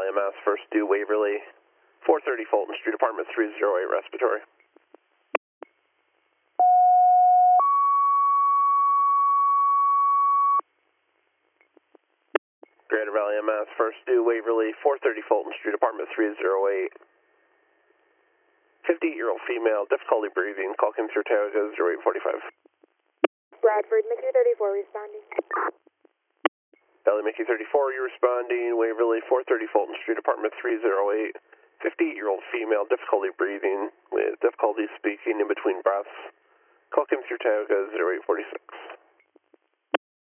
Valley MS, first due Waverly, 430 Fulton Street, apartment 308, respiratory. Greater Valley MS, first due Waverly, 430 Fulton Street, apartment 308. 58-year-old female, difficulty breathing, call Kim Tioga 0845. Bradford, Mickey 34 responding. Valley Mickey 34, you're responding, Waverly, 430 Fulton Street, apartment 308. 58-year-old female, difficulty breathing, with difficulty speaking in between breaths. Call Kim Tioga 0846.